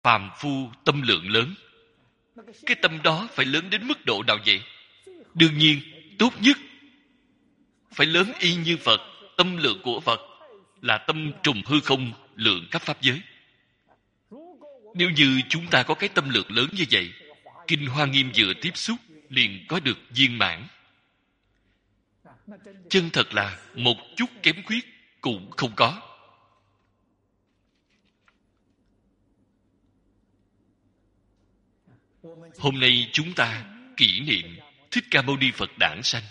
phàm phu tâm lượng lớn. Cái tâm đó phải lớn đến mức độ nào vậy? Đương nhiên, tốt nhất phải lớn y như Phật. Tâm lượng của Phật là tâm trùng hư không, lượng khắp pháp giới. Nếu như chúng ta có cái tâm lượng lớn như vậy, Kinh Hoa Nghiêm vừa tiếp xúc liền có được viên mãn. Chân thật là một chút kém khuyết cũng không có. Hôm nay chúng ta kỷ niệm Thích Ca Mâu Ni Phật đản sanh,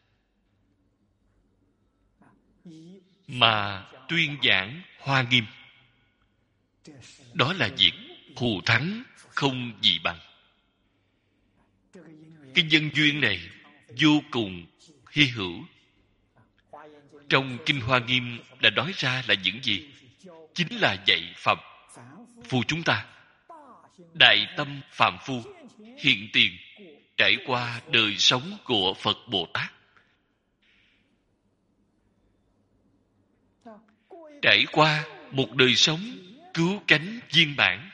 mà tuyên giảng Hoa Nghiêm, đó là việc thù thắng không gì bằng. Cái nhân duyên này vô cùng hy hữu. Trong Kinh Hoa Nghiêm đã nói ra là những gì? Chính là dạy phạm phu chúng ta. Đại tâm phạm phu hiện tiền trải qua đời sống của Phật Bồ Tát. Trải qua một đời sống cứu cánh viên mãn.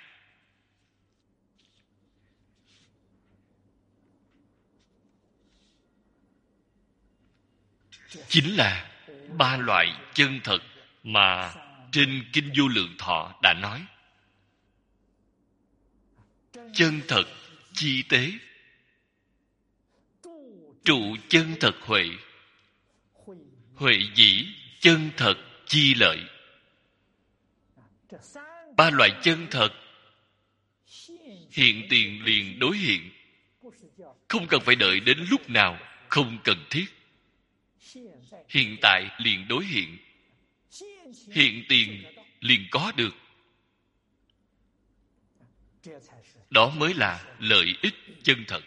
Chính là ba loại chân thật mà trên Kinh Vô Lượng Thọ đã nói. Chân thật chi tế, trụ chân thật huệ, huệ dĩ chân thật chi lợi. Ba loại chân thật hiện tiền liền đối hiện, không cần phải đợi đến lúc nào, không cần thiết. Hiện tại liền đối hiện, hiện tiền liền có được. Đó mới là lợi ích chân thật.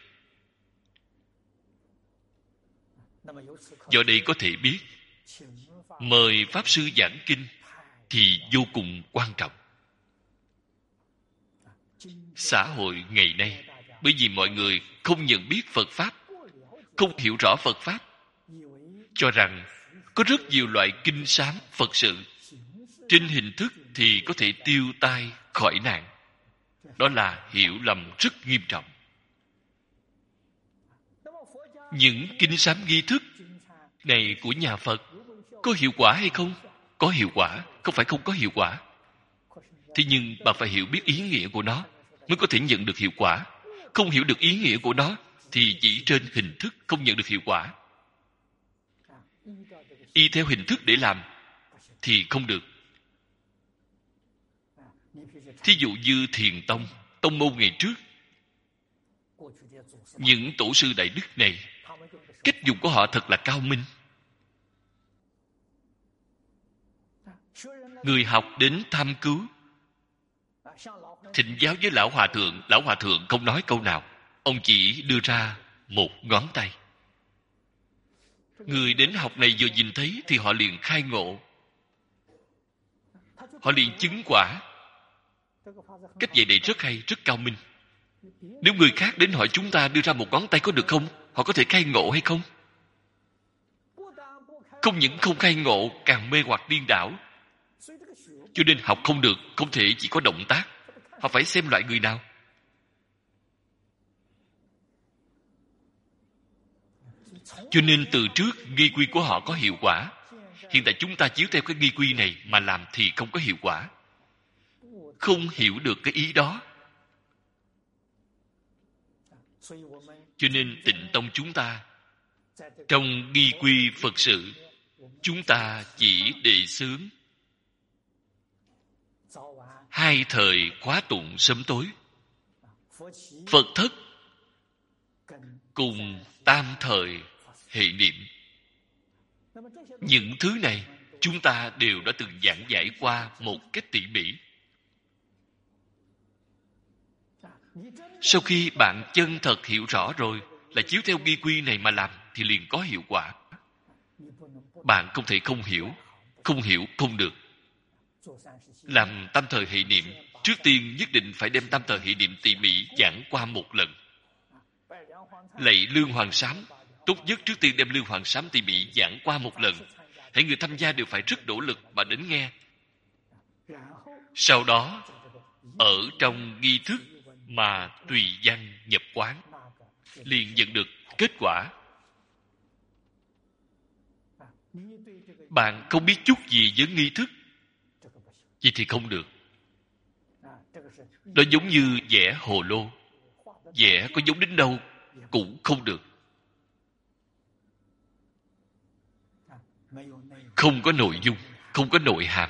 Do đây có thể biết, mời Pháp Sư giảng kinh thì vô cùng quan trọng. Xã hội ngày nay, bởi vì mọi người không nhận biết Phật Pháp, không hiểu rõ Phật Pháp, cho rằng có rất nhiều loại kinh sám Phật sự, trên hình thức thì có thể tiêu tai khỏi nạn. Đó là hiểu lầm rất nghiêm trọng. Những kinh sám nghi thức này của nhà Phật có hiệu quả hay không? Có hiệu quả, không phải không có hiệu quả. Thế nhưng bạn phải hiểu biết ý nghĩa của nó mới có thể nhận được hiệu quả. Không hiểu được ý nghĩa của nó thì chỉ trên hình thức không nhận được hiệu quả. Y theo hình thức để làm thì không được. Thí dụ như Thiền Tông, tông môn ngày trước, những tổ sư đại đức này, cách dùng của họ thật là cao minh. Người học đến tham cứu, thỉnh giáo với Lão Hòa Thượng không nói câu nào, ông chỉ đưa ra một ngón tay. Người đến học này vừa nhìn thấy thì họ liền khai ngộ, họ liền chứng quả. Cách dạy này rất hay, rất cao minh. Nếu người khác đến hỏi chúng ta đưa ra một ngón tay có được không? Họ có thể khai ngộ hay không? Không những không khai ngộ, càng mê hoặc điên đảo. Cho nên học không được, không thể chỉ có động tác. Họ phải xem loại người nào. Cho nên từ trước nghi quy của họ có hiệu quả. Hiện tại chúng ta chiếu theo cái nghi quy này mà làm thì không có hiệu quả. Không hiểu được cái ý đó. Cho nên Tịnh Tông chúng ta trong nghi quy Phật sự, chúng ta chỉ đề xướng 2 thời khóa tụng sớm tối, Phật thất cùng tam thời hệ niệm. Những thứ này chúng ta đều đã từng giảng giải qua một cách tỉ mỉ. Sau khi bạn chân thật hiểu rõ rồi, là chiếu theo nghi quy này mà làm thì liền có hiệu quả. Bạn không thể không hiểu không được. Làm tam thời hệ niệm, trước tiên nhất định phải đem tam thời hệ niệm tỉ mỉ giảng qua một lần. Lạy Lương Hoàng Sám, tốt nhất trước tiên đem Lương Hoàng Sám tỉ mỉ giảng qua một lần. Hãy người tham gia đều phải rất nỗ lực mà đến nghe. Sau đó ở trong nghi thức mà tùy văn nhập quán, liền nhận được kết quả. Bạn không biết chút gì với nghi thức, vậy thì không được. Nó giống như vẽ hồ lô, vẽ có giống đến đâu cũng không được. Không có nội dung, không có nội hàm.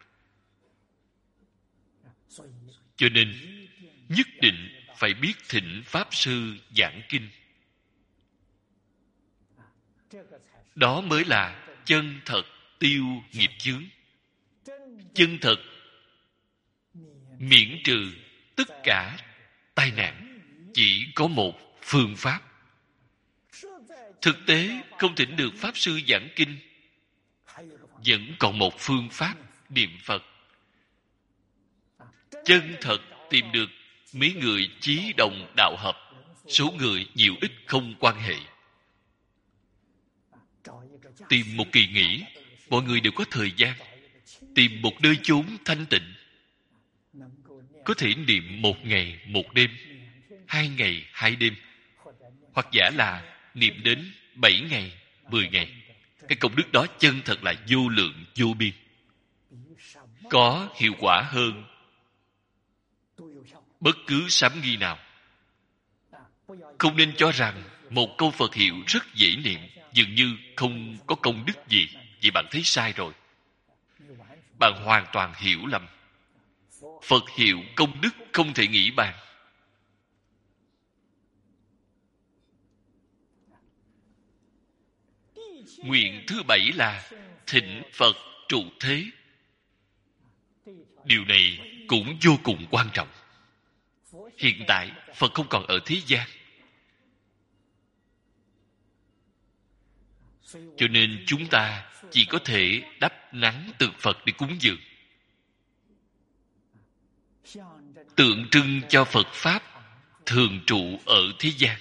Cho nên nhất định phải biết thỉnh Pháp Sư giảng kinh. Đó mới là chân thật tiêu nghiệp chướng, chân thật miễn trừ tất cả tai nạn. Chỉ có một phương pháp. Thực tế không thỉnh được Pháp Sư giảng kinh, vẫn còn một phương pháp niệm Phật. Chân thật tìm được mấy người chí đồng đạo hợp, số người nhiều ít không quan hệ. Tìm một kỳ nghỉ, mọi người đều có thời gian. Tìm một nơi chốn thanh tịnh, có thể niệm 1 ngày 1 đêm, 2 ngày 2 đêm, hoặc giả là niệm đến 7 ngày 10 ngày. Cái công đức đó chân thật là vô lượng vô biên, có hiệu quả hơn bất cứ sám nghi nào. Không nên cho rằng một câu Phật hiệu rất dễ niệm, dường như không có công đức gì. Vậy bạn thấy sai rồi. Bạn hoàn toàn hiểu lầm. Phật hiệu công đức không thể nghĩ bàn. Nguyện thứ 7 là thỉnh Phật trụ thế. Điều này cũng vô cùng quan trọng. Hiện tại Phật không còn ở thế gian, cho nên chúng ta chỉ có thể đắp nắng tượng Phật để cúng dường, tượng trưng cho Phật Pháp thường trụ ở thế gian.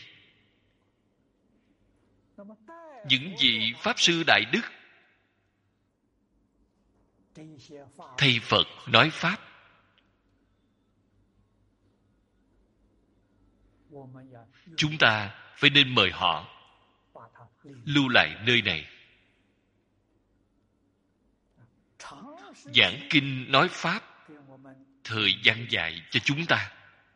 Những vị Pháp Sư Đại Đức thay Phật nói Pháp, chúng ta phải nên mời họ lưu lại nơi này, giảng kinh nói Pháp thời gian dài cho chúng ta.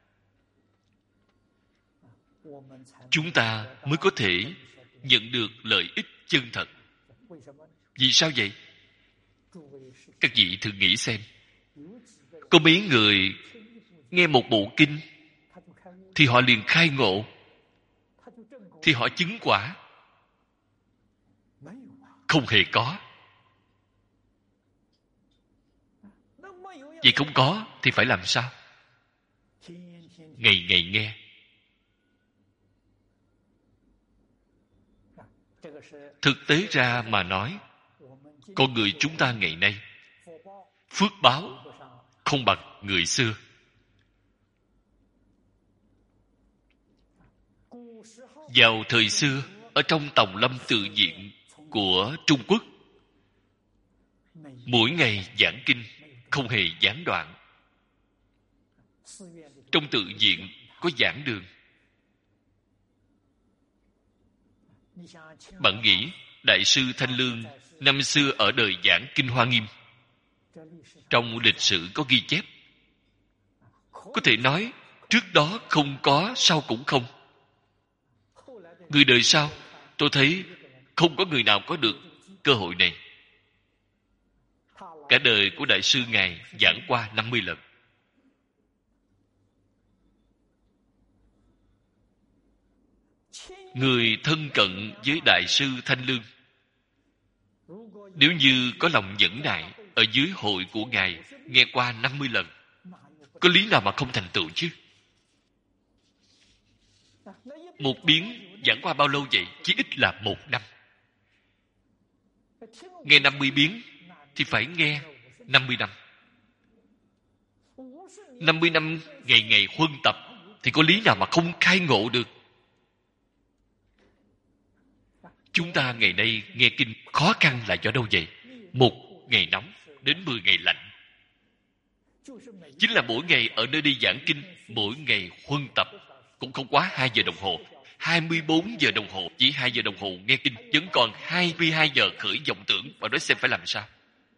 Chúng ta mới có thể nhận được lợi ích chân thật. Vì sao vậy? Các vị thử nghĩ xem, có mấy người nghe một bộ kinh thì họ liền khai ngộ, thì họ chứng quả? Không hề có. Vậy không có thì phải làm sao? Ngày ngày nghe. Thực tế ra mà nói, con người chúng ta ngày nay phước báo không bằng người xưa. Vào thời xưa, ở trong Tòng Lâm Tự Viện của Trung Quốc, mỗi ngày giảng kinh, không hề gián đoạn. Trong tự viện có giảng đường. Bạn nghĩ Đại sư Thanh Lương năm xưa ở đời giảng Kinh Hoa Nghiêm, trong lịch sử có ghi chép, có thể nói trước đó không có, sau cũng không. Người đời sau, tôi thấy không có người nào có được cơ hội này. Cả đời của Đại sư Ngài giảng qua 50 lần. Người thân cận với Đại sư Thanh Lương, nếu như có lòng nhẫn nại, ở dưới hội của Ngài nghe qua 50 lần, có lý nào mà không thành tựu chứ? Một biến giảng qua bao lâu vậy? Chỉ ít là 1 năm. Nghe 50 biến thì phải nghe 50 năm. 50 năm ngày ngày huân tập thì có lý nào mà không khai ngộ được? Chúng ta ngày nay nghe kinh khó khăn là do đâu vậy? 1 ngày nóng đến 10 ngày lạnh. Chính là mỗi ngày ở nơi đi giảng kinh, mỗi ngày huân tập, cũng không quá 2 giờ đồng hồ. 24 giờ đồng hồ, chỉ 2 giờ đồng hồ nghe kinh, vẫn còn 22 giờ khởi vọng tưởng, và nói xem phải làm sao?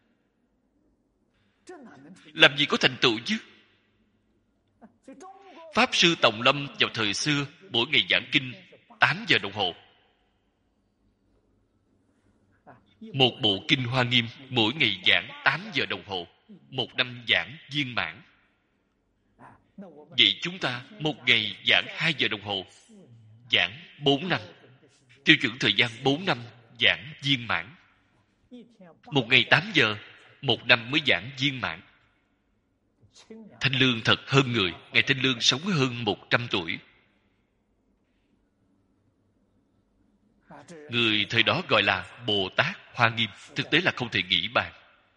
Làm gì có thành tựu chứ? Pháp Sư Tòng Lâm vào thời xưa, mỗi ngày giảng kinh 8 giờ đồng hồ. Một bộ kinh Hoa Nghiêm, mỗi ngày giảng 8 giờ đồng hồ. 1 năm giảng viên mãn. Vậy chúng ta một ngày giảng 2 giờ đồng hồ, giảng 4 năm. Tiêu chuẩn thời gian 4 năm giảng viên mãn. Một ngày 8 giờ, 1 năm mới giảng viên mãn. Thanh Lương thật hơn người. Ngài Thanh Lương sống hơn 100 tuổi. Người thời đó gọi là Bồ Tát Hoa Nghiêm, thực tế là không thể nghĩ bàn.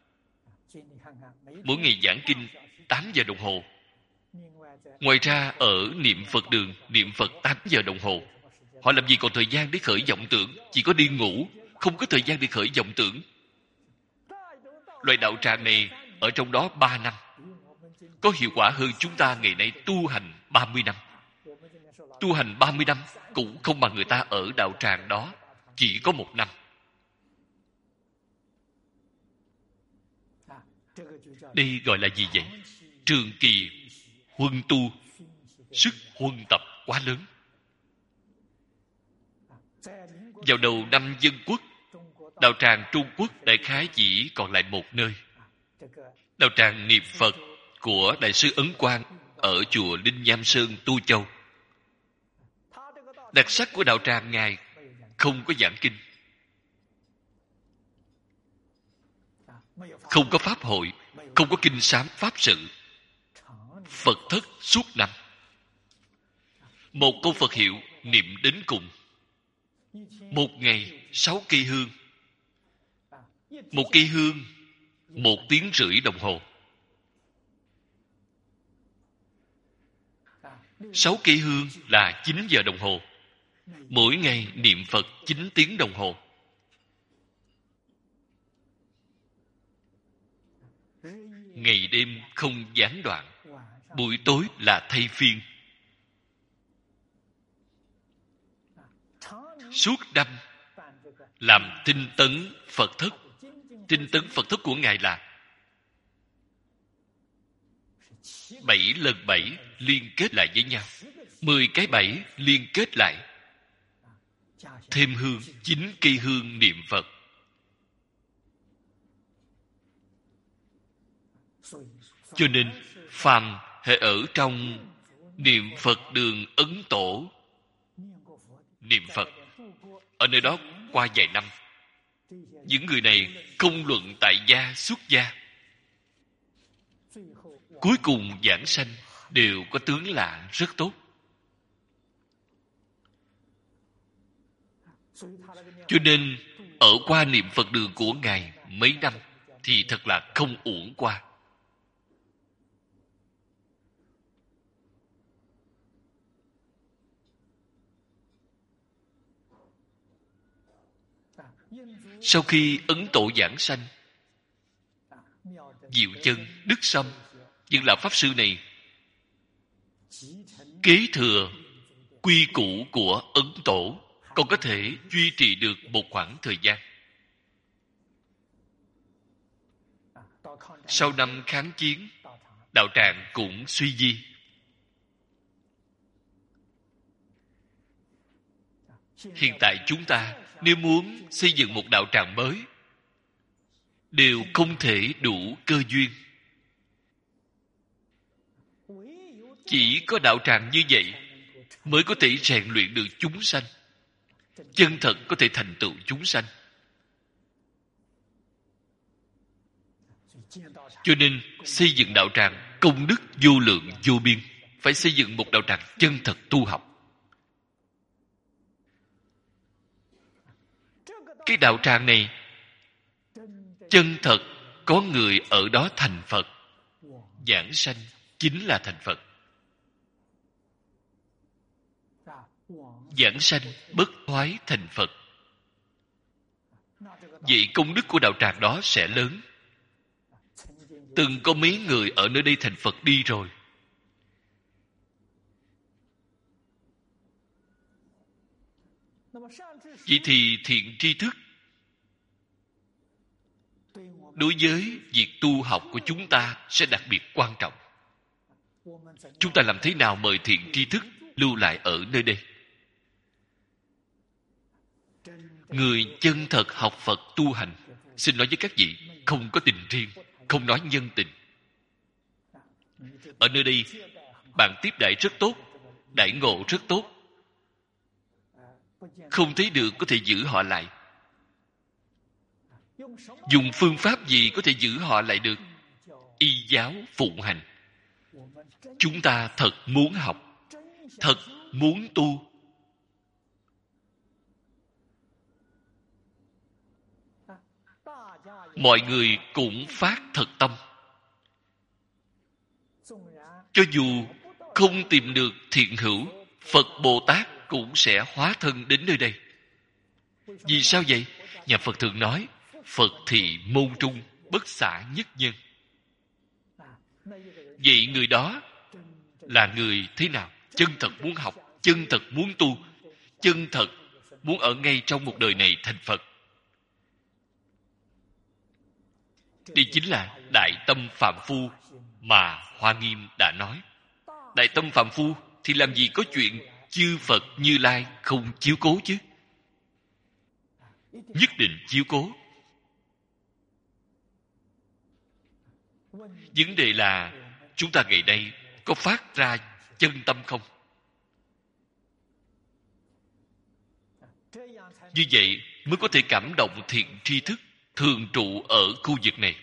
Mỗi ngày giảng kinh 8 giờ đồng hồ. Ngoài ra ở niệm Phật đường, niệm Phật 8 giờ đồng hồ. Họ làm gì còn thời gian để khởi vọng tưởng? Chỉ có đi ngủ, không có thời gian để khởi vọng tưởng. Loại đạo tràng này ở trong đó 3 năm, có hiệu quả hơn chúng ta ngày nay tu hành 30 năm. Tu hành 30 năm cũng không bằng người ta ở đạo tràng đó chỉ có 1 năm. Đây gọi là gì vậy? Trường kỳ huân tu, sức huân tập quá lớn. Vào đầu năm Dân Quốc, đạo tràng Trung Quốc đại khái chỉ còn lại 1 nơi. Đạo tràng niệm Phật của Đại sư Ấn Quang ở chùa Linh Nham Sơn, Tu Châu. Đặc sắc của đạo tràng Ngài không có giảng kinh, không có pháp hội, không có kinh sám pháp sự. Phật thất suốt năm. Một câu Phật hiệu niệm đến cùng. 1 ngày 6 cây hương. 1 cây hương 1 tiếng rưỡi đồng hồ. 6 cây hương là 9 giờ đồng hồ. Mỗi ngày niệm Phật 9 tiếng đồng hồ. Ngày đêm không gián đoạn. Buổi tối là thay phiên. Suốt năm làm tinh tấn Phật thất. Tinh tấn Phật thất của Ngài là 7 lần 7 liên kết lại với nhau. 10 cái 7 liên kết lại. Thêm hương, 9 cây hương niệm Phật. Cho nên phàm hệ ở trong niệm Phật đường Ấn Tổ niệm Phật, ở nơi đó qua vài năm, những người này không luận tại gia xuất gia, cuối cùng giảng sanh đều có tướng lạ rất tốt. Cho nên ở qua niệm Phật đường của Ngài mấy năm thì thật là không uổng qua. Sau khi Ấn Tổ giảng sanh, Diệu Chân, Đức Sâm, những lão pháp sư này kế thừa quy củ của Ấn Tổ, còn có thể duy trì được một khoảng thời gian. Sau năm kháng chiến, đạo tràng cũng suy di. Hiện tại chúng ta nếu muốn xây dựng một đạo tràng mới, đều không thể đủ cơ duyên. Chỉ có đạo tràng như vậy mới có thể rèn luyện được chúng sanh, chân thật có thể thành tựu chúng sanh. Cho nên xây dựng đạo tràng công đức vô lượng vô biên. Phải xây dựng một đạo tràng chân thật tu học. Cái đạo tràng này chân thật có người ở đó thành Phật, giảng sanh chính là thành Phật. Giảng sanh bất thoái thành Phật. Vậy công đức của đạo tràng đó sẽ lớn. Từng có mấy người ở nơi đây thành Phật đi rồi. Vậy thì thiện tri thức đối với việc tu học của chúng ta sẽ đặc biệt quan trọng. Chúng ta làm thế nào mời thiện tri thức lưu lại ở nơi đây? Người chân thật học Phật tu hành, xin nói với các vị, không có tình riêng, không nói nhân tình. Ở nơi đây, bạn tiếp đãi rất tốt, đãi ngộ rất tốt. Không thấy được có thể giữ họ lại. Dùng phương pháp gì có thể giữ họ lại được? Y giáo phụng hành. Chúng ta thật muốn học, thật muốn tu. Mọi người cũng phát thật tâm. Cho dù không tìm được thiện hữu, Phật Bồ Tát cũng sẽ hóa thân đến nơi đây. Vì sao vậy? Nhà Phật thường nói, Phật thì môn trung, bất xả nhất nhân. Vậy người đó là người thế nào? Chân thật muốn học, chân thật muốn tu, chân thật muốn ở ngay trong một đời này thành Phật. Đây chính là đại tâm phàm phu mà Hoa Nghiêm đã nói. Đại tâm phàm phu thì làm gì có chuyện chư Phật Như Lai không chiếu cố chứ? Nhất định chiếu cố. Vấn đề là chúng ta ngày nay có phát ra chân tâm không? Như vậy mới có thể cảm động thiện tri thức thường trụ ở khu vực này,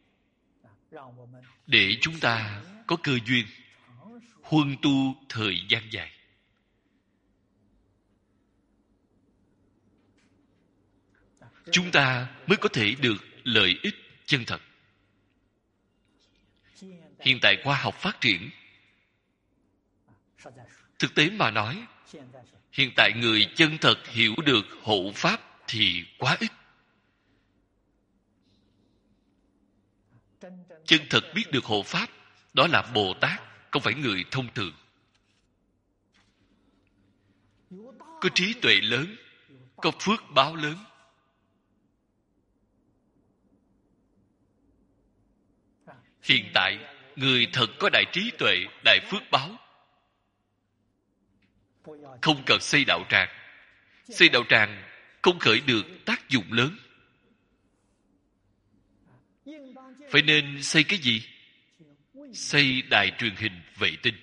để chúng ta có cơ duyên huân tu thời gian dài. Chúng ta mới có thể được lợi ích chân thật. Hiện tại khoa học phát triển, thực tế mà nói, hiện tại người chân thật hiểu được hộ pháp thì quá ít. Chân thật biết được hộ pháp, đó là Bồ Tát, không phải người thông thường. Có trí tuệ lớn, có phước báo lớn. Hiện tại, người thật có đại trí tuệ, đại phước báo, không cần xây đạo tràng. Xây đạo tràng không khởi được tác dụng lớn. Phải nên xây cái gì? Xây đài truyền hình vệ tinh.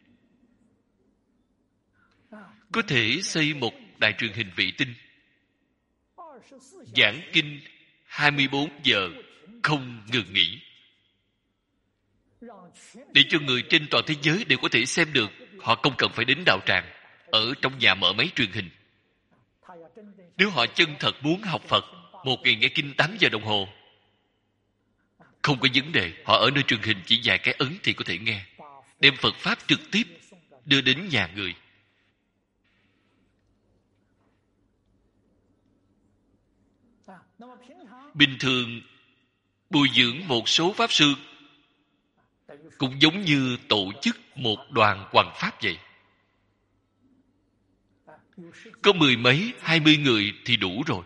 Có thể xây một đài truyền hình vệ tinh, giảng kinh 24 giờ không ngừng nghỉ, để cho người trên toàn thế giới đều có thể xem được. Họ không cần phải đến đạo tràng, ở trong nhà mở máy truyền hình. Nếu họ chân thật muốn học Phật, một ngày nghe kinh 8 giờ đồng hồ, không có vấn đề. Họ ở nơi truyền hình chỉ vài cái ấn thì có thể nghe. Đem Phật Pháp trực tiếp đưa đến nhà người. Bình thường bồi dưỡng một số Pháp Sư cũng giống như tổ chức một đoàn hoằng Pháp vậy. Có 10 mấy, 20 người thì đủ rồi.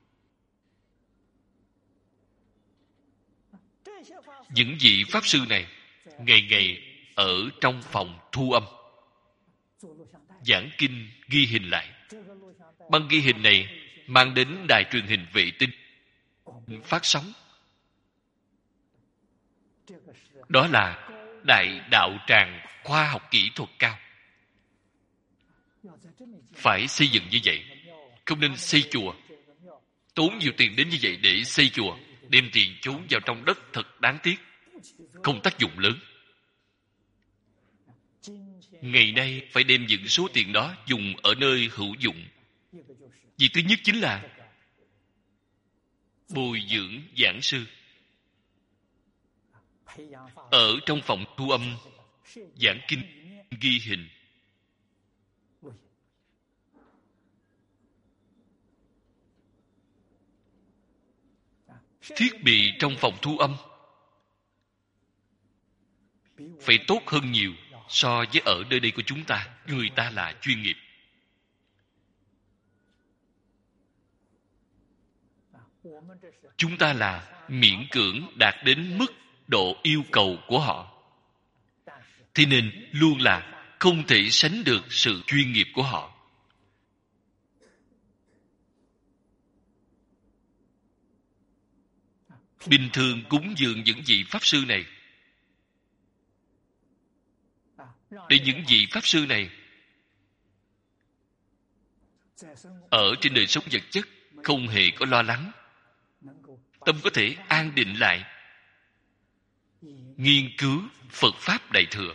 Những vị Pháp Sư này ngày ngày ở trong phòng thu âm, giảng kinh ghi hình lại. Băng ghi hình này mang đến đài truyền hình vệ tinh phát sóng. Đó là đại đạo tràng khoa học kỹ thuật cao. Phải xây dựng như vậy. Không nên xây chùa, tốn nhiều tiền đến như vậy để xây chùa, đem tiền trốn vào trong đất thật đáng tiếc, không tác dụng lớn. Ngày nay phải đem những số tiền đó dùng ở nơi hữu dụng. Việc thứ nhất chính là bồi dưỡng giảng sư. Ở trong phòng thu âm, giảng kinh ghi hình. Thiết bị trong phòng thu âm phải tốt hơn nhiều so với ở nơi đây của chúng ta. Người ta là chuyên nghiệp. Chúng ta là miễn cưỡng đạt đến mức độ yêu cầu của họ. Thế nên luôn là không thể sánh được sự chuyên nghiệp của họ. Bình thường cúng dường những vị Pháp Sư này, để những vị Pháp Sư này ở trên đời sống vật chất không hề có lo lắng, tâm có thể an định lại, nghiên cứu Phật Pháp Đại Thừa.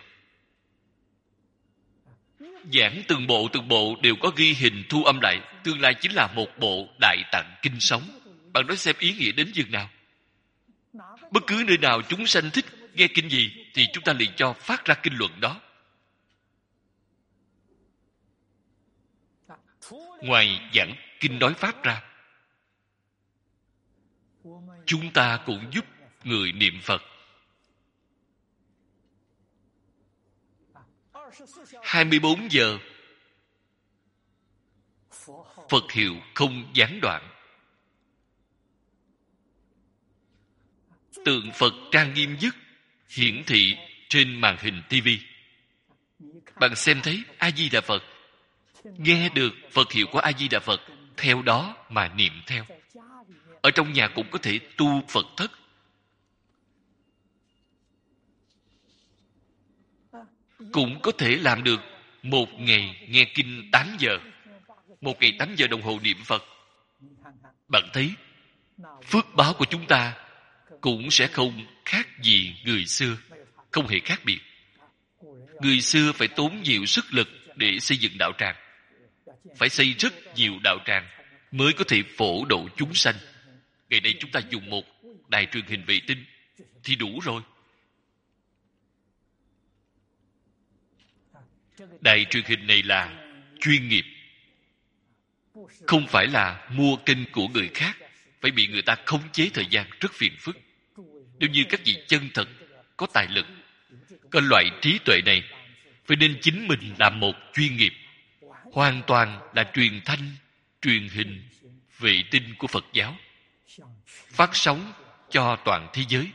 Giảng từng bộ đều có ghi hình thu âm lại, tương lai chính là một bộ Đại Tạng Kinh sống. Bạn nói xem ý nghĩa đến chừng nào. Bất cứ nơi nào chúng sanh thích nghe kinh gì thì chúng ta liền cho phát ra kinh luận đó. Ngoài giảng kinh nói Pháp ra, chúng ta cũng giúp người niệm Phật. 24 giờ Phật hiệu không gián đoạn. Tượng Phật trang nghiêm nhất hiển thị trên màn hình TV. Bạn xem thấy A Di Đà Phật, nghe được Phật hiệu của A Di Đà Phật, theo đó mà niệm theo. Ở trong nhà cũng có thể tu Phật thất. Cũng có thể làm được một ngày nghe kinh 8 giờ. Một ngày 8 giờ đồng hồ niệm Phật. Bạn thấy phước báo của chúng ta cũng sẽ không khác gì người xưa. Không hề khác biệt. Người xưa phải tốn nhiều sức lực để xây dựng đạo tràng. Phải xây rất nhiều đạo tràng mới có thể phổ độ chúng sanh. Ngày nay chúng ta dùng một đài truyền hình vệ tinh thì đủ rồi. Đài truyền hình này là chuyên nghiệp, không phải là mua kênh của người khác, phải bị người ta khống chế thời gian, rất phiền phức. Nếu như các vị chân thật, có tài lực, có loại trí tuệ này, phải nên chính mình làm một chuyên nghiệp, hoàn toàn là truyền thanh, truyền hình, vệ tinh của Phật giáo, phát sóng cho toàn thế giới.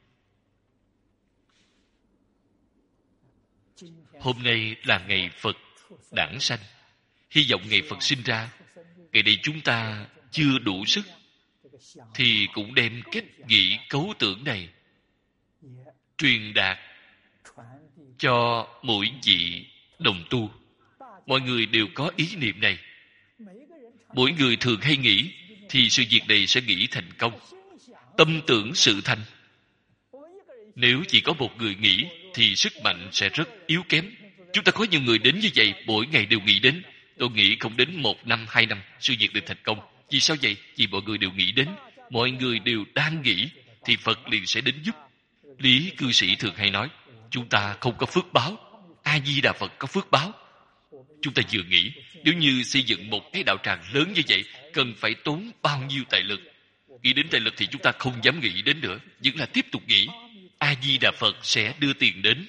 Hôm nay là ngày Phật đản sanh. Hy vọng ngày Phật sinh ra, ngày đây chúng ta chưa đủ sức, thì cũng đem cách nghĩ cấu tưởng này truyền đạt cho mỗi vị đồng tu. Mọi người đều có ý niệm này. Mỗi người thường hay nghĩ, thì sự việc này sẽ nghĩ thành công. Tâm tưởng sự thành. Nếu chỉ có một người nghĩ, thì sức mạnh sẽ rất yếu kém. Chúng ta có nhiều người đến như vậy, mỗi ngày đều nghĩ đến. Tôi nghĩ không đến 1 năm, 2 năm, sự việc được thành công. Vì sao vậy? Vì mọi người đều nghĩ đến. Mọi người đều đang nghĩ, thì Phật liền sẽ đến giúp. Lý cư sĩ thường hay nói, chúng ta không có phước báo. A Di Đà Phật có phước báo. Chúng ta vừa nghĩ, nếu như xây dựng một cái đạo tràng lớn như vậy, cần phải tốn bao nhiêu tài lực. Nghĩ đến tài lực thì chúng ta không dám nghĩ đến nữa, vẫn là tiếp tục nghĩ. A Di Đà Phật sẽ đưa tiền đến.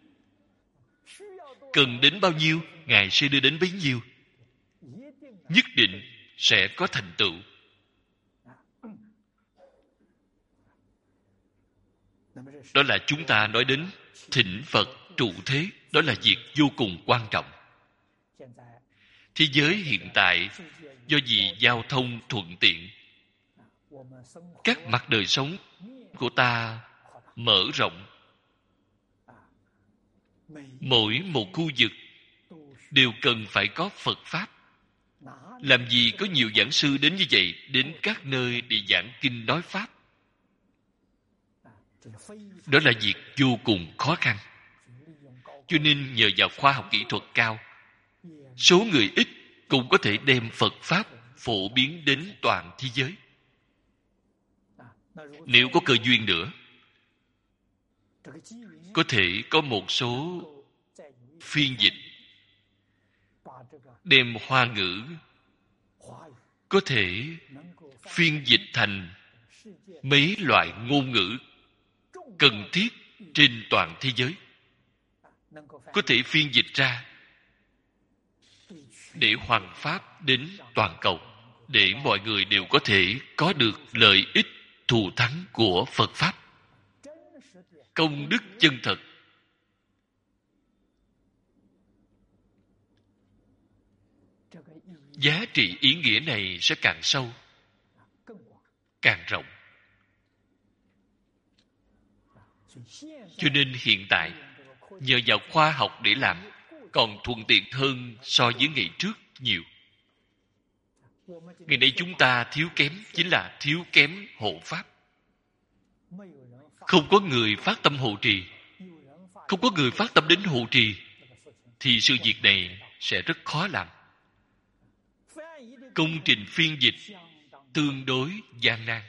Cần đến bao nhiêu, Ngài sẽ đưa đến bấy nhiêu. Nhất định sẽ có thành tựu. Đó là chúng ta nói đến thỉnh Phật trụ thế. Đó là việc vô cùng quan trọng. Thế giới hiện tại, do vì giao thông thuận tiện, các mặt đời sống của ta mở rộng. Mỗi một khu vực đều cần phải có Phật Pháp. Làm gì có nhiều giảng sư đến như vậy, đến các nơi để giảng kinh nói Pháp. Đó là việc vô cùng khó khăn. Cho nên nhờ vào khoa học kỹ thuật cao, số người ít cũng có thể đem Phật Pháp phổ biến đến toàn thế giới. Nếu có cơ duyên nữa, có thể có một số phiên dịch đem Hoa ngữ có thể phiên dịch thành mấy loại ngôn ngữ cần thiết trên toàn thế giới. có thể phiên dịch ra để hoằng pháp đến toàn cầu, để mọi người đều có thể có được lợi ích thù thắng của Phật Pháp. Công đức chân thật. Giá trị ý nghĩa này sẽ càng sâu, càng rộng. Cho nên hiện tại, nhờ vào khoa học để làm, còn thuận tiện hơn so với ngày trước nhiều. Ngày nay chúng ta thiếu kém chính là thiếu kém hộ Pháp. Không có người phát tâm hộ trì, không có người phát tâm đến hộ trì, thì sự việc này sẽ rất khó làm. Công trình phiên dịch tương đối gian nan.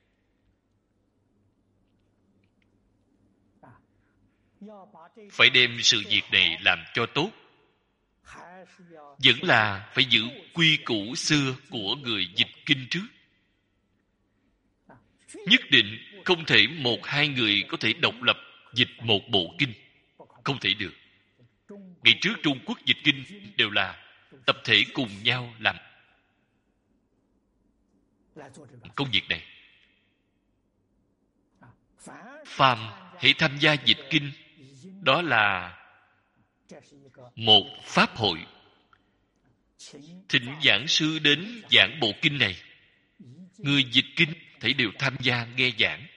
Phải đem sự việc này làm cho tốt, vẫn là phải giữ quy củ xưa của người dịch kinh trước. Nhất định không thể một hai người có thể độc lập dịch một bộ kinh. Không thể được. Ngày trước Trung Quốc dịch kinh đều là tập thể cùng nhau làm công việc này. Phàm hãy tham gia dịch kinh, đó là một pháp hội. Thỉnh giảng sư đến giảng bộ kinh này, người dịch kinh thảy đều tham gia nghe giảng.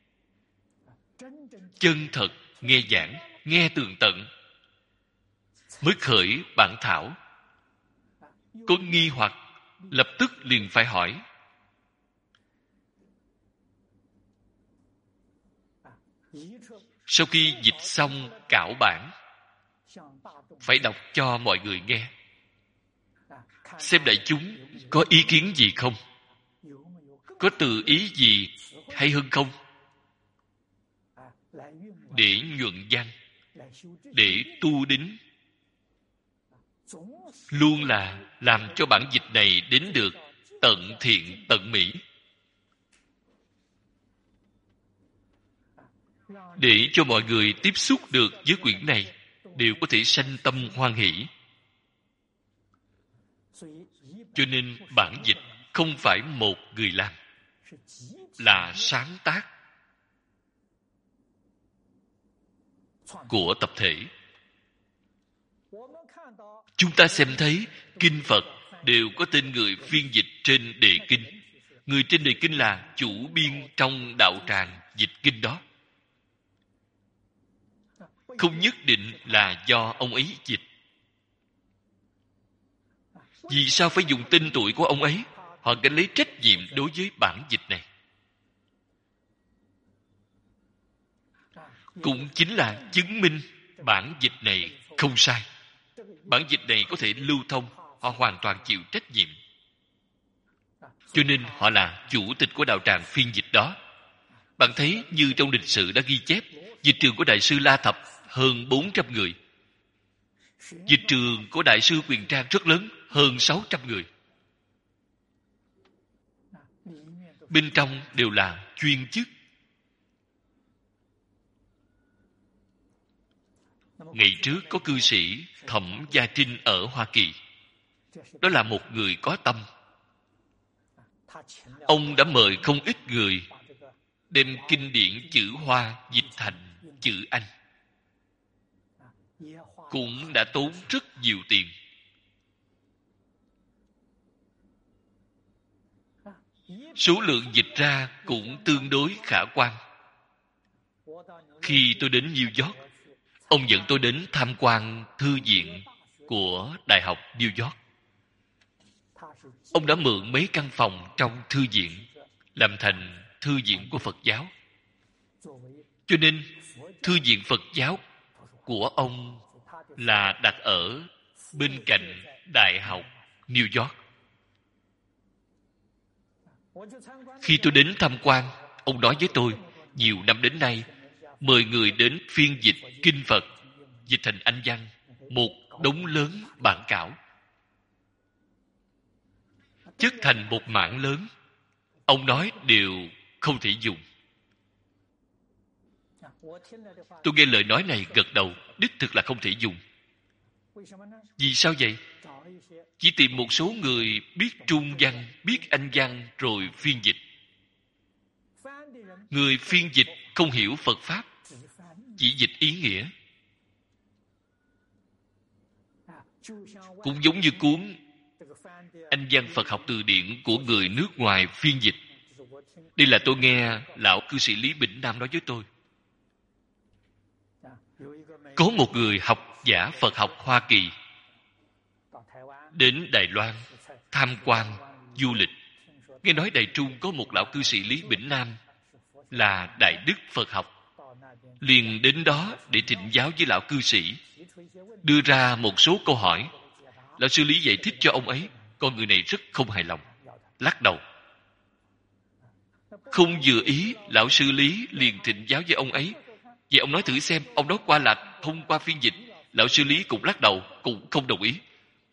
Chân thật nghe giảng, nghe tường tận, mới khởi bản thảo. Có nghi hoặc lập tức liền phải hỏi. Sau khi dịch xong cảo bản, phải đọc cho mọi người nghe, xem đại chúng có ý kiến gì không, có từ ý gì hay hơn không, để nhuận văn, để tu đính, luôn là làm cho bản dịch này đến được tận thiện tận mỹ, để cho mọi người tiếp xúc được với quyển này đều có thể sanh tâm hoan hỷ. Cho nên bản dịch không phải một người làm, là sáng tác của tập thể. Chúng ta xem thấy kinh Phật đều có tên người phiên dịch trên đề kinh. Người trên đề kinh là chủ biên trong đạo tràng dịch kinh đó. Không nhất định là do ông ấy dịch. Vì sao phải dùng tên tuổi của ông ấy? Họ gánh lấy trách nhiệm đối với bản dịch này. Cũng chính là chứng minh bản dịch này không sai. Bản dịch này có thể lưu thông, họ hoàn toàn chịu trách nhiệm. Cho nên họ là chủ tịch của đạo tràng phiên dịch đó. Bạn thấy như trong lịch sử đã ghi chép, dịch trường của Đại sư La Thập hơn 400 người. Dịch trường của Đại sư Quyền Trang rất lớn, hơn 600 người. Bên trong đều là chuyên chức. Ngày trước có cư sĩ Thẩm Gia Trinh ở Hoa Kỳ. Đó là một người có tâm. Ông đã mời không ít người đem kinh điển chữ Hoa dịch thành chữ Anh. Cũng đã tốn rất nhiều tiền. Số lượng dịch ra cũng tương đối khả quan. Khi tôi đến New York, ông dẫn tôi đến tham quan thư viện của Đại học New York. Ông đã mượn mấy căn phòng trong thư viện làm thành thư viện của Phật giáo. Cho nên thư viện Phật giáo của ông là đặt ở bên cạnh Đại học New York. Khi tôi đến tham quan, ông nói với tôi, nhiều năm đến nay, mời người đến phiên dịch kinh Phật, dịch thành Anh văn, một đống lớn bản cảo, chất thành một mảng lớn. Ông nói đều không thể dùng. Tôi nghe lời nói này gật đầu. đích thực là không thể dùng. Vì sao vậy? Chỉ tìm một số người biết Trung văn, biết Anh văn rồi phiên dịch. Người phiên dịch không hiểu Phật Pháp, chỉ dịch ý nghĩa. Cũng giống như cuốn Anh văn Phật học từ điển của người nước ngoài phiên dịch. Đây là tôi nghe lão cư sĩ Lý Bỉnh Nam nói với tôi. Có một người học giả Phật học Hoa Kỳ đến Đài Loan tham quan du lịch. Nghe nói Đài Trung có một lão cư sĩ Lý Bỉnh Nam là đại đức Phật học, liền đến đó để thỉnh giáo với lão cư sĩ, đưa ra một số câu hỏi. Lão sư Lý giải thích cho ông ấy. Con người này rất không hài lòng, lắc đầu. Không vừa ý, lão sư Lý liền thỉnh giáo với ông ấy. Vậy ông nói thử xem, ông nói qua là thông qua phiên dịch. Lão sư Lý cũng lắc đầu, cũng không đồng ý.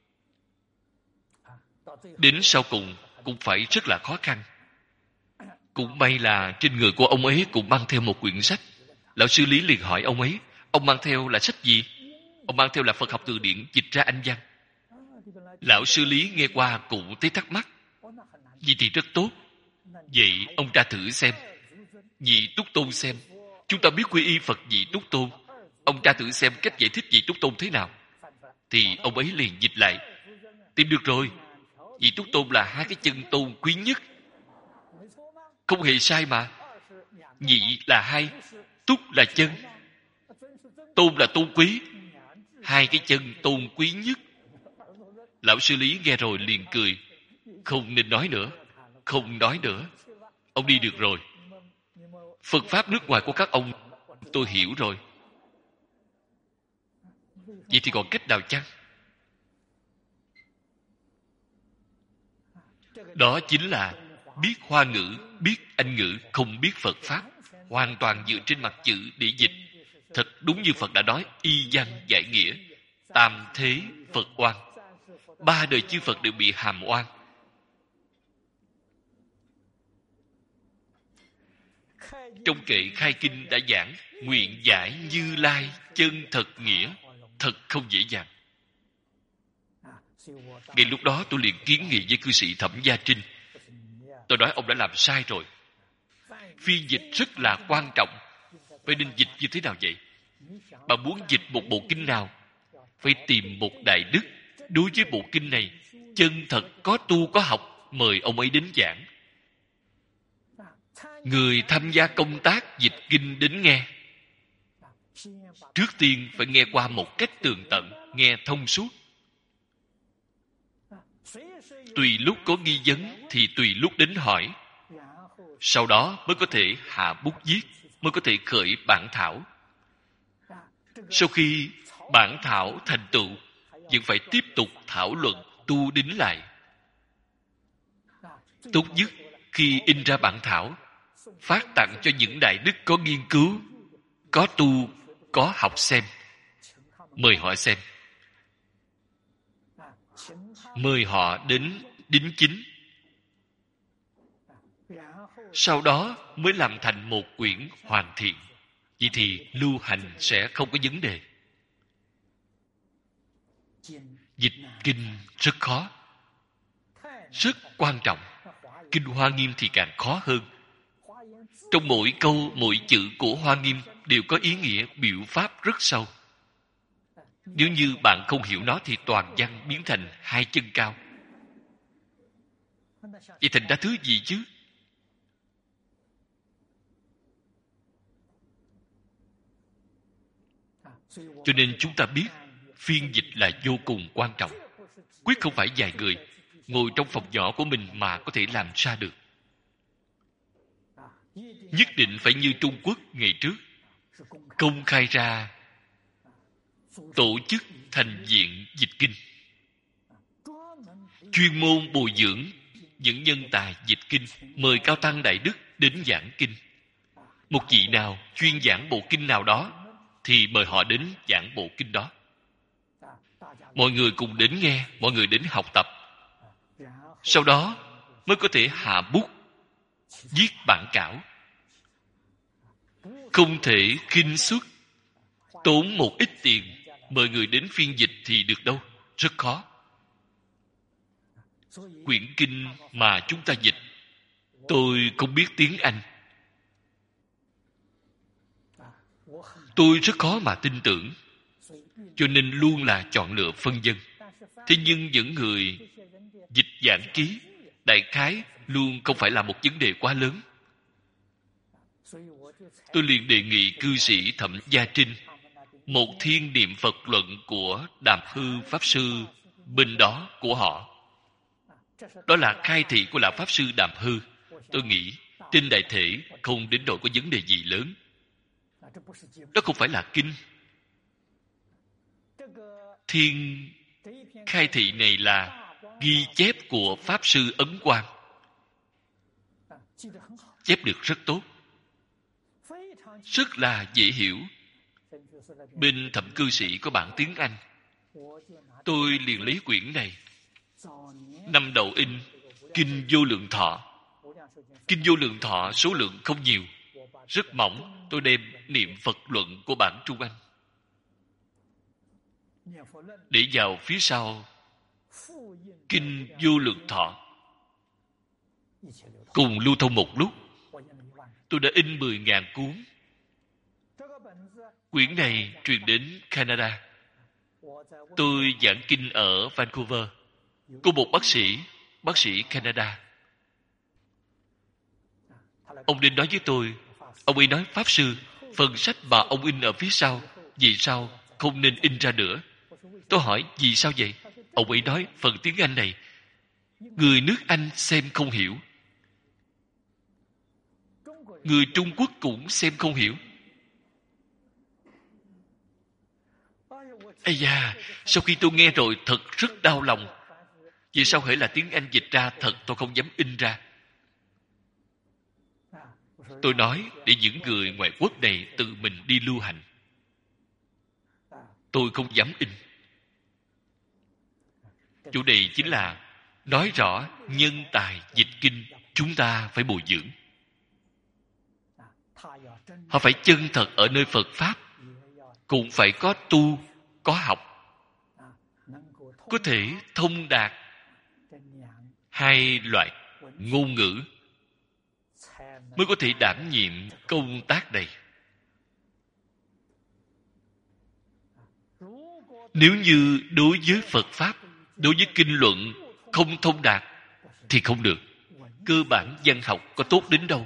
Đến sau cùng cũng phải rất là khó khăn. Cũng may là trên người của ông ấy cũng mang theo một quyển sách. Lão sư Lý liền hỏi ông ấy, ông mang theo là sách gì? Ông mang theo là Phật học từ điển dịch ra Anh văn. Lão sư Lý nghe qua cũng thấy thắc mắc. Vậy thì rất tốt. Vậy ông tra thử xem. Vị Túc Tôn xem. Chúng ta biết quy y Phật Vị Túc Tôn. Ông tra thử xem cách giải thích Vị Túc Tôn thế nào. Thì ông ấy liền dịch lại. Tìm được rồi. Vị Túc Tôn là hai cái chân tôn quý nhất. Không hề sai mà. Vị là hai, túc là chân, tôn là tôn quý. Hai cái chân tôn quý nhất. Lão sư Lý nghe rồi liền cười. Không nên nói nữa. Không nói nữa. Ông đi được rồi. Phật Pháp nước ngoài của các ông tôi hiểu rồi. Vậy thì còn cách nào chăng? Đó chính là biết Hoa ngữ, biết Anh ngữ, không biết Phật Pháp. Hoàn toàn dựa trên mặt chữ để dịch. Thật đúng như Phật đã nói, y văn giải nghĩa. Tam thế Phật oan. Ba đời chư Phật đều bị hàm oan. Trong kệ khai kinh đã giảng nguyện giải Như Lai chân thật nghĩa. Thật không dễ dàng. Ngay lúc đó tôi liền kiến nghị với cư sĩ Thẩm Gia Trinh. Tôi nói ông đã làm sai rồi. Phiên dịch rất là quan trọng. Vậy nên dịch như thế nào vậy? Bà muốn dịch một bộ kinh nào? Phải tìm một đại đức đối với bộ kinh này chân thật có tu có học, mời ông ấy đến giảng. Người tham gia công tác dịch kinh đến nghe, trước tiên phải nghe qua một cách tường tận, nghe thông suốt. Tùy lúc có nghi vấn thì tùy lúc đến hỏi. Sau đó mới có thể hạ bút viết, mới có thể khởi bản thảo. Sau khi bản thảo thành tựu, vẫn phải tiếp tục thảo luận, tu đính lại. Tốt nhất khi in ra bản thảo, phát tặng cho những đại đức có nghiên cứu, có tu, có học xem. Mời họ xem. Mời họ đến đính chính. Sau đó mới làm thành một quyển hoàn thiện. Vậy thì lưu hành sẽ không có vấn đề. Dịch kinh rất khó, rất quan trọng. Kinh Hoa Nghiêm thì càng khó hơn. Trong mỗi câu, mỗi chữ của Hoa Nghiêm đều có ý nghĩa biểu pháp rất sâu. Nếu như bạn không hiểu nó thì toàn văn biến thành hai chân cao. Vậy thành ra thứ gì chứ? Cho nên chúng ta biết phiên dịch là vô cùng quan trọng. Quyết không phải vài người ngồi trong phòng nhỏ của mình mà có thể làm ra được. Nhất định phải như Trung Quốc ngày trước, công khai ra tổ chức thành viện dịch kinh, chuyên môn bồi dưỡng những nhân tài dịch kinh, mời cao tăng đại đức đến giảng kinh. Một vị nào chuyên giảng bộ kinh nào đó thì mời họ đến giảng bộ kinh đó. Mọi người cùng đến nghe, mọi người đến học tập. Sau đó mới có thể hạ bút, viết bản cảo. Không thể khinh suất, tốn một ít tiền mời người đến phiên dịch thì được đâu, rất khó. Quyển kinh mà chúng ta dịch, tôi không biết tiếng Anh, tôi rất khó mà tin tưởng, cho nên luôn là chọn lựa phân vân. Thế nhưng những người dịch giảng ký, đại khái luôn không phải là một vấn đề quá lớn. Tôi liền đề nghị cư sĩ Thẩm Gia Trinh một thiên niệm Phật luận của Đàm Hư Pháp Sư bên đó của họ. Đó là khai thị của Lão Pháp Sư Đàm Hư. Tôi nghĩ trên đại thể không đến độ có vấn đề gì lớn. Đó không phải là kinh. Thiên khai thị này là ghi chép của Pháp Sư Ấn Quang. Chép được rất tốt, rất là dễ hiểu. Bên thẩm cư sĩ có bản tiếng Anh, tôi liền lấy quyển này. Năm đầu in Kinh Vô Lượng Thọ. Kinh Vô Lượng Thọ số lượng không nhiều, rất mỏng. Tôi đem niệm Phật luận của bản Trung Anh để vào phía sau Kinh Vô Lượng Thọ, cùng lưu thông một lúc. Tôi đã in 10.000 cuốn. Quyển này truyền đến Canada. Tôi giảng kinh ở Vancouver. Có một bác sĩ Canada. Ông đến nói với tôi, ông ấy nói: Pháp Sư, phần sách mà ông in ở phía sau, vì sao không nên in ra nữa? Tôi hỏi, vì sao vậy? Ông ấy nói, phần tiếng Anh này, người nước Anh xem không hiểu, người Trung Quốc cũng xem không hiểu. Ây da, sau khi tôi nghe rồi thật rất đau lòng. Vì sao hễ là tiếng Anh dịch ra thật tôi không dám in ra? Tôi nói để những người ngoại quốc này tự mình đi lưu hành. Tôi không dám in. Chủ đề chính là nói rõ nhân tài dịch kinh chúng ta phải bồi dưỡng. Họ phải chân thật ở nơi Phật Pháp, cũng phải có tu, có học, có thể thông đạt hai loại ngôn ngữ, mới có thể đảm nhiệm công tác này. Nếu như đối với Phật Pháp, đối với kinh luận không thông đạt thì không được. Cơ bản văn học có tốt đến đâu,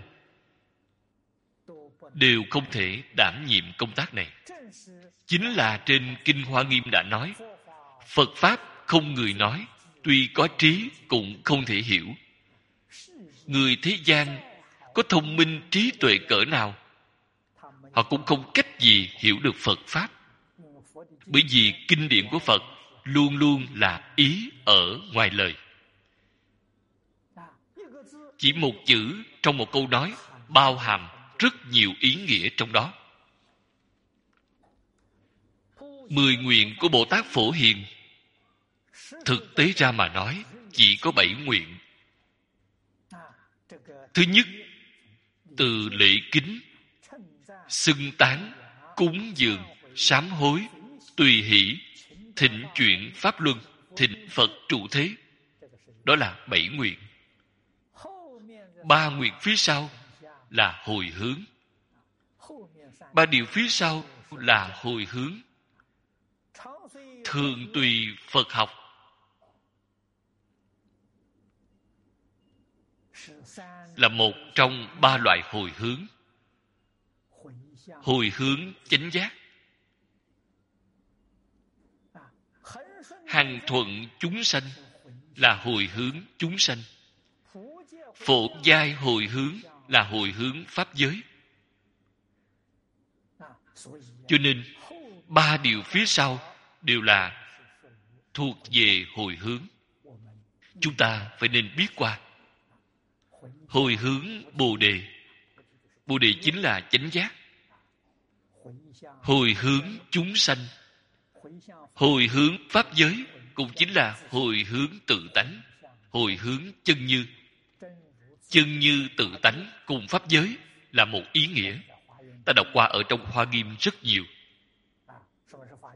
đều không thể đảm nhiệm công tác này. Chính là trên Kinh Hoa Nghiêm đã nói, Phật Pháp không người nói, tuy có trí cũng không thể hiểu. Người thế gian có thông minh trí tuệ cỡ nào, họ cũng không cách gì hiểu được Phật Pháp. Bởi vì kinh điển của Phật luôn luôn là ý ở ngoài lời. Chỉ một chữ trong một câu nói bao hàm rất nhiều ý nghĩa trong đó. 10 nguyện của Bồ Tát Phổ Hiền, thực tế ra mà nói chỉ có 7 nguyện. Thứ nhất, từ lễ kính, xưng tán, cúng dường, sám hối, tùy hỷ, thịnh chuyển pháp luân, thịnh Phật trụ thế. Đó là 7 nguyện. 3 nguyện phía sau là hồi hướng. 3 điều phía sau là hồi hướng. Thường tùy Phật học là một trong 3 loại hồi hướng. Hồi hướng chánh giác, hằng thuận chúng sanh là hồi hướng chúng sanh. Phổ giai hồi hướng là hồi hướng pháp giới. Cho nên 3 điều phía sau đều là thuộc về hồi hướng. Chúng ta phải nên biết qua. Hồi hướng Bồ Đề. Bồ Đề chính là chánh giác. Hồi hướng chúng sanh. Hồi hướng pháp giới cũng chính là hồi hướng tự tánh. Hồi hướng chân như. Chân như tự tánh cùng pháp giới là một ý nghĩa. Ta đọc qua ở trong Hoa Nghiêm rất nhiều.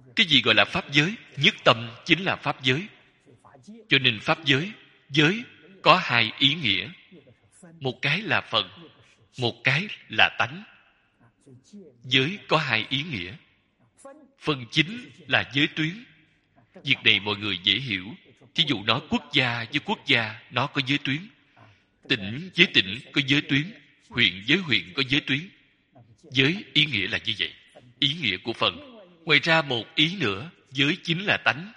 Cái gì gọi là pháp giới? Nhất tâm chính là pháp giới. Cho nên pháp giới, giới có hai ý nghĩa. Một cái là phần, một cái là tánh. Giới có hai ý nghĩa. Phần chính là giới tuyến. Việc này mọi người dễ hiểu. Thí dụ nói quốc gia với quốc gia, nó có giới tuyến. Tỉnh với tỉnh có giới tuyến. Huyện với huyện có giới tuyến. Giới ý nghĩa là như vậy. Ý nghĩa của phần. Ngoài ra một ý nữa, giới chính là tánh.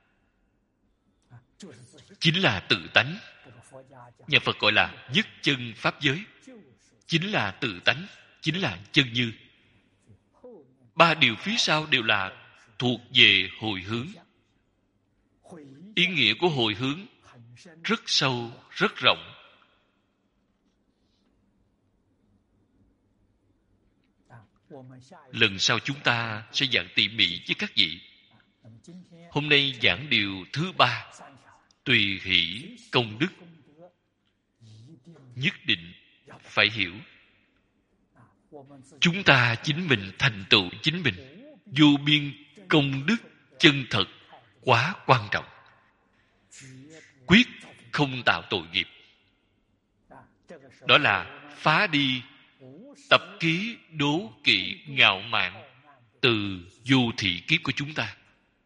Chính là tự tánh. Nhà Phật gọi là nhất chân pháp giới. Chính là tự tánh, chính là chân như. Ba điều phía sau đều là thuộc về hồi hướng. Ý nghĩa của hồi hướng rất sâu, rất rộng. Lần sau chúng ta sẽ giảng tỉ mỉ với các vị. Hôm nay giảng điều thứ 3, tùy hỷ công đức. Nhất định phải hiểu. Chúng ta chính mình thành tựu chính mình. Vô biên công đức chân thật quá quan trọng. Quyết không tạo tội nghiệp. Đó là phá đi tập khí đố kỵ ngạo mạn từ vô thị kiếp của chúng ta.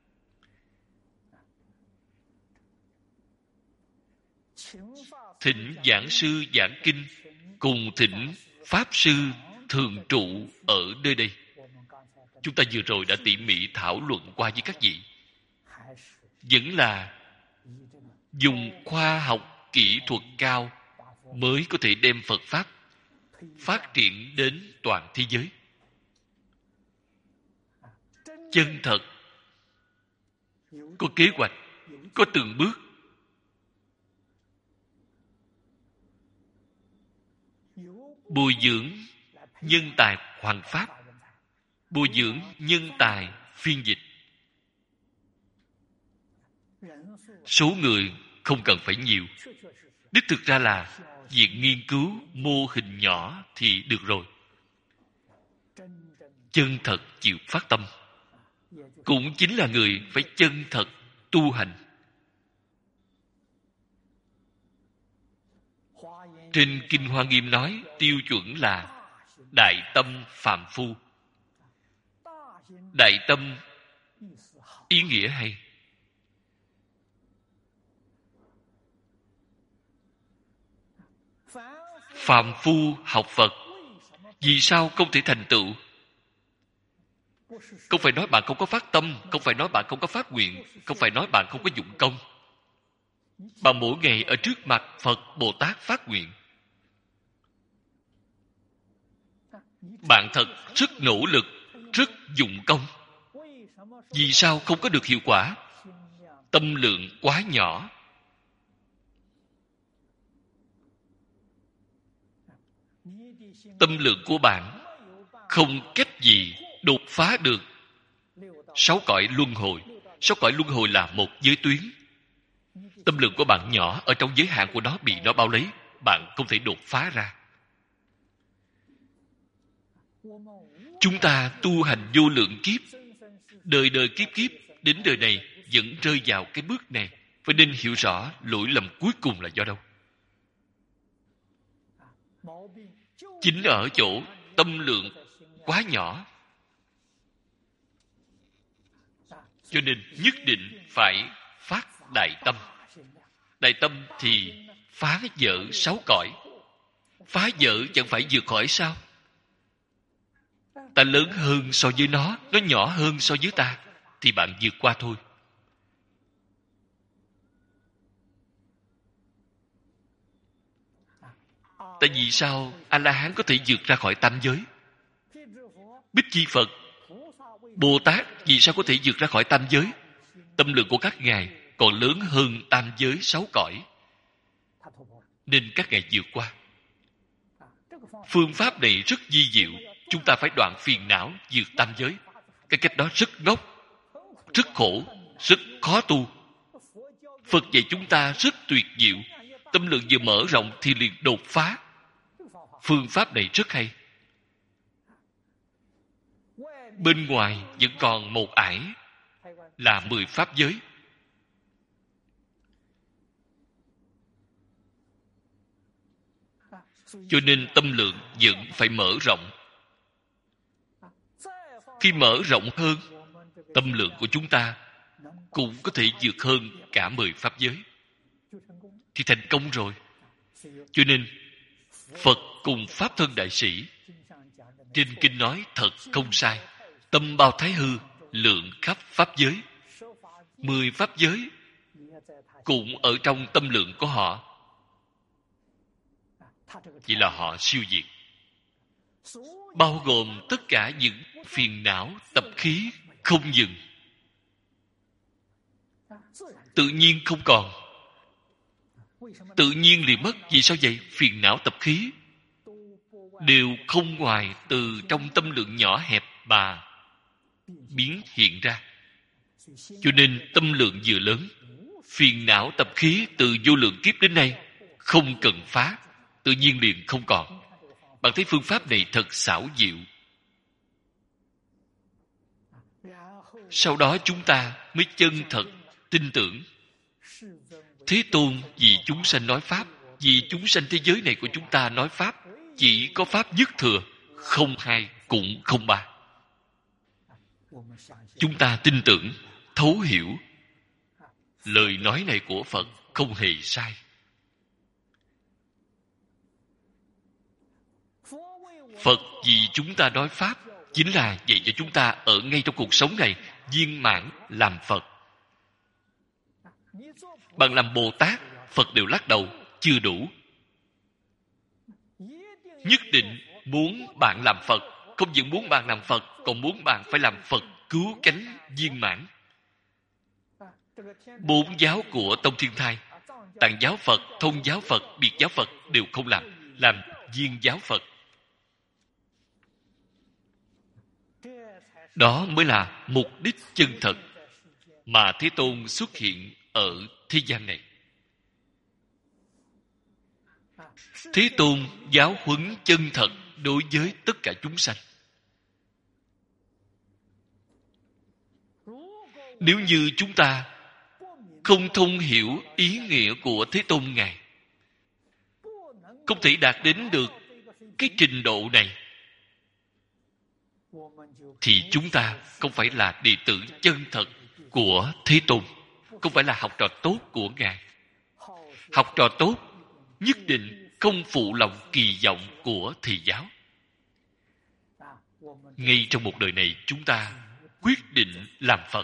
Thỉnh giảng sư giảng kinh, cùng thỉnh pháp sư thường trụ ở nơi đây. Chúng ta vừa rồi đã tỉ mỉ thảo luận qua với các vị. Vẫn là dùng khoa học kỹ thuật cao mới có thể đem Phật Pháp phát triển đến toàn thế giới. Chân thật, có kế hoạch, có từng bước. Bồi dưỡng nhân tài hoằng pháp, bồi dưỡng nhân tài phiên dịch. Số người không cần phải nhiều. Đích thực ra là việc nghiên cứu mô hình nhỏ thì được rồi. Chân thật chịu phát tâm, cũng chính là người phải chân thật tu hành. Trên Kinh Hoa Nghiêm nói tiêu chuẩn là đại tâm phàm phu. Đại tâm ý nghĩa hay. Phàm phu học Phật, vì sao không thể thành tựu? Không phải nói bạn không có phát tâm, không phải nói bạn không có phát nguyện, không phải nói bạn không có dụng công. Bạn mỗi ngày ở trước mặt Phật Bồ Tát phát nguyện. Bạn thật rất nỗ lực, rất dụng công. Vì sao không có được hiệu quả? Tâm lượng quá nhỏ. Tâm lượng của bạn không cách gì đột phá được 6 cõi luân hồi. 6 cõi luân hồi là một giới tuyến. Tâm lượng của bạn nhỏ, ở trong giới hạn của nó bị nó bao lấy. Bạn không thể đột phá ra. Chúng ta tu hành vô lượng kiếp, đời đời kiếp kiếp, đến đời này vẫn rơi vào cái bước này. Phải nên hiểu rõ lỗi lầm cuối cùng là do đâu. Chính ở chỗ tâm lượng quá nhỏ. Cho nên nhất định phải phát đại tâm. Đại tâm thì phá vỡ 6 cõi. Phá vỡ chẳng phải vượt khỏi sao? Ta lớn hơn so với nó nhỏ hơn so với ta, thì bạn vượt qua thôi. Tại vì sao A-la-hán có thể vượt ra khỏi tam giới? Bích Chi Phật, Bồ Tát vì sao có thể vượt ra khỏi tam giới? Tâm lượng của các ngài còn lớn hơn tam giới 6 cõi, nên các ngài vượt qua. Phương pháp này rất vi diệu. Chúng ta phải đoạn phiền não, vượt tam giới. Cái cách đó rất ngốc, rất khổ, rất khó tu. Phật dạy chúng ta rất tuyệt diệu. Tâm lượng vừa mở rộng thì liền đột phá. Phương pháp này rất hay. Bên ngoài vẫn còn một ải, là 10 pháp giới. Cho nên tâm lượng vẫn phải mở rộng. Khi mở rộng hơn, tâm lượng của chúng ta cũng có thể vượt hơn cả 10 pháp giới, thì thành công rồi. Cho nên Phật cùng Pháp Thân Đại Sĩ trên kinh nói thật không sai. Tâm bao thái hư, lượng khắp pháp giới. 10 pháp giới cũng ở trong tâm lượng của họ. Chỉ là họ siêu diệt, bao gồm tất cả những phiền não tập khí không dừng, tự nhiên không còn. Tự nhiên liền mất. Vì sao vậy? Phiền não tập khí đều không ngoài từ trong tâm lượng nhỏ hẹp mà biến hiện ra. Cho nên tâm lượng vừa lớn, phiền não tập khí từ vô lượng kiếp đến nay không cần phá, tự nhiên liền không còn. Bạn thấy phương pháp này thật xảo diệu. Sau đó chúng ta mới chân thật tin tưởng Thế Tôn vì chúng sanh nói Pháp, vì chúng sanh thế giới này của chúng ta nói Pháp, chỉ có Pháp nhất thừa, không hai cũng không ba. Chúng ta tin tưởng, thấu hiểu lời nói này của Phật không hề sai. Phật vì chúng ta nói Pháp chính là dạy cho chúng ta ở ngay trong cuộc sống này viên mãn làm Phật. Bạn làm Bồ Tát, Phật đều lắc đầu, chưa đủ. Nhất định muốn bạn làm Phật, không những muốn bạn làm Phật, còn muốn bạn phải làm Phật cứu cánh viên mãn. 4 giáo của Tông Thiên Thai, Tạng giáo Phật, Thông giáo Phật, Biệt giáo Phật đều không làm viên giáo Phật. Đó mới là mục đích chân thật mà Thế Tôn xuất hiện ở thế gian này. Thế Tôn giáo huấn chân thật đối với tất cả chúng sanh. Nếu như chúng ta không thông hiểu ý nghĩa của Thế Tôn Ngài, không thể đạt đến được cái trình độ này, thì chúng ta không phải là đệ tử chân thật của Thế Tôn, không phải là học trò tốt của Ngài. Học trò tốt nhất định không phụ lòng kỳ vọng của thầy giáo. Ngay trong một đời này chúng ta quyết định làm Phật.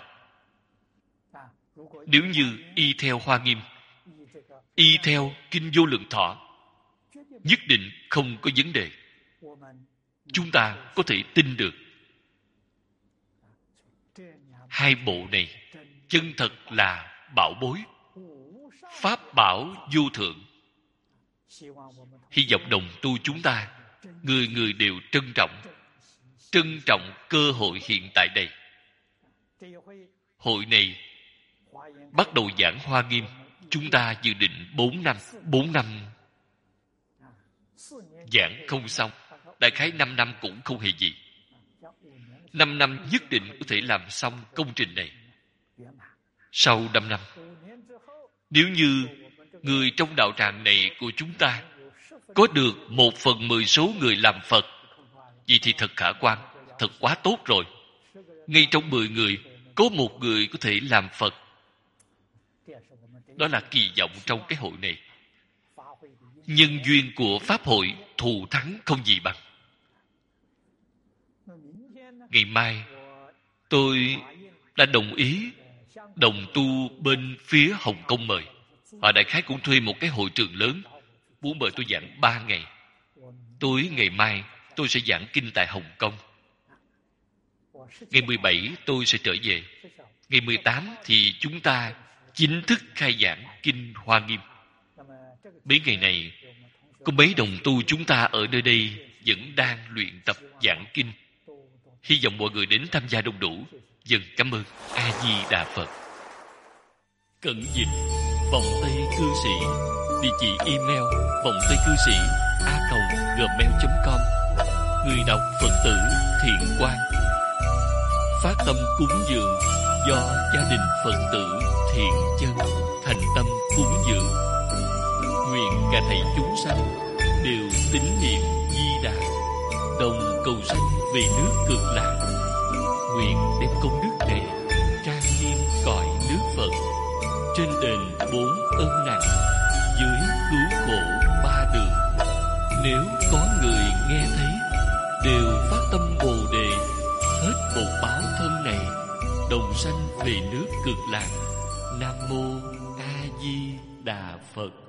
Nếu như y theo Hoa Nghiêm, y theo Kinh Vô Lượng Thọ, nhất định không có vấn đề. Chúng ta có thể tin được. Hai bộ này chân thật là bảo bối, pháp bảo vô thượng. Hy vọng đồng tu chúng ta người người đều trân trọng cơ hội hiện tại đây. Hội này bắt đầu giảng Hoa Nghiêm, chúng ta dự định 4 năm giảng không xong, đại khái 5 năm cũng không hề gì. 5 năm nhất định có thể làm xong công trình này. Sau 5 năm, nếu như người trong đạo tràng này của chúng ta có được 1/10 số người làm Phật, vậy thì thật khả quan, thật quá tốt rồi. Ngay trong 10 người, có 1 người có thể làm Phật. Đó là kỳ vọng trong cái hội này. Nhân duyên của Pháp hội thù thắng không gì bằng. Ngày mai, tôi đã đồng ý đồng tu bên phía Hồng Kông mời. Họ đại khái cũng thuê một cái hội trường lớn, muốn mời tôi giảng 3 ngày. Tối ngày mai, tôi sẽ giảng kinh tại Hồng Kông. Ngày 17 tôi sẽ trở về. Ngày 18 thì chúng ta chính thức khai giảng kinh Hoa Nghiêm. Mấy ngày này, có mấy đồng tu chúng ta ở nơi đây vẫn đang luyện tập giảng kinh. Hy vọng mọi người đến tham gia đông đủ. Dần cảm ơn. A Di Đà Phật. Cận dịch vòng Tây Cư Sĩ. Địa chỉ email vongtaycư sĩ@gmail.com. Người đọc Phật tử Thiện Quang. Phát tâm cúng dường do gia đình Phật tử thiện chân thành tâm cúng dường, nguyện cả thảy chúng sanh đều tín niệm Di Đà, đồng cầu sanh về nước Cực Lạc. Nguyện đem công đức này trang nghiêm cõi nước Phật, trên đền 4 ân nặng, dưới cứu khổ 3 đường. Nếu có người nghe thấy đều phát tâm Bồ Đề, hết bột báo thân này, đồng sanh về nước Cực Lạc. Nam mô A Di Đà Phật.